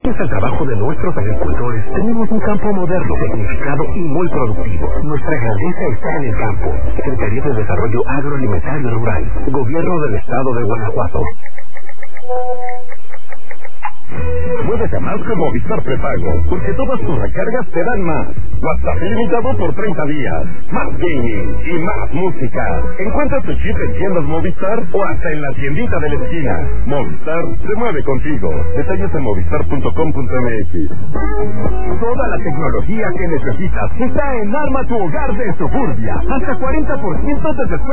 Gracias al trabajo de nuestros agricultores, tenemos un campo moderno, tecnificado y muy productivo. Nuestra grandeza está en el campo. Secretaría de Desarrollo Agroalimentario Rural. Gobierno del Estado de Guanajuato. Muévete más con Movistar Prepago, porque todas tus recargas te dan más. WhatsApp ilimitado por 30 días. Más gaming y más música. Encuentra tu chip en tiendas Movistar o hasta en la tiendita de la esquina. Movistar se mueve contigo. Detalles en movistar.com.mx. Toda la tecnología que necesitas está en Arma tu Hogar de Suburbia. Hasta 40% de descuento